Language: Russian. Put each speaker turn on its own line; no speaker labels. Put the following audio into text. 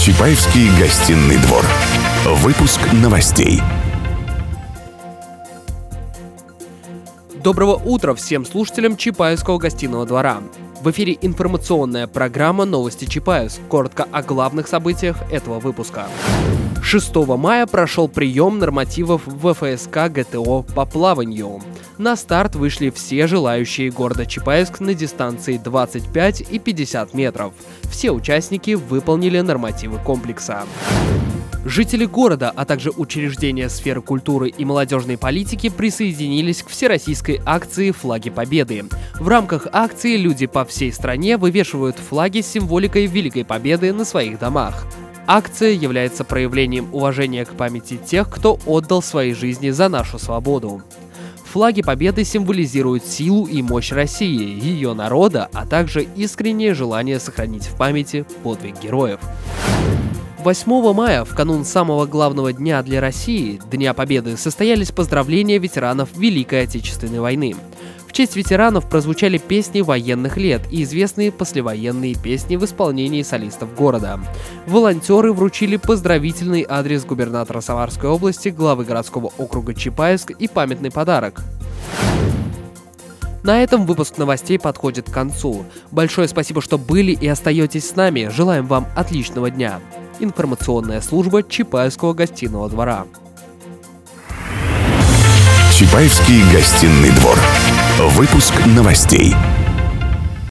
Чапаевский гостиный двор. Выпуск новостей.
Доброго утра всем слушателям Чапаевского гостиного двора. В эфире информационная программа «Новости Чапаевск». Коротко о главных событиях этого выпуска. 6 мая прошел прием нормативов в ВФСК ГТО по плаванию. На старт вышли все желающие города Чапаевск на дистанции 25 и 50 метров. Все участники выполнили нормативы комплекса. Жители города, а также учреждения сферы культуры и молодежной политики присоединились к всероссийской акции «Флаги Победы». В рамках акции люди по всей стране вывешивают флаги с символикой Великой Победы на своих домах. Акция является проявлением уважения к памяти тех, кто отдал свои жизни за нашу свободу. Флаги Победы символизируют силу и мощь России, ее народа, а также искреннее желание сохранить в памяти подвиг героев. 8 мая, в канун самого главного дня для России, Дня Победы, состоялись поздравления ветеранов Великой Отечественной войны. В честь ветеранов прозвучали песни военных лет и известные послевоенные песни в исполнении солистов города. Волонтеры вручили поздравительный адрес губернатора Самарской области, главы городского округа Чапаевск и памятный подарок. На этом выпуск новостей подходит к концу. Большое спасибо, что были и остаетесь с нами. Желаем вам отличного дня. Информационная служба Чапаевского гостиного двора.
Чапаевский гостиный двор. Выпуск новостей.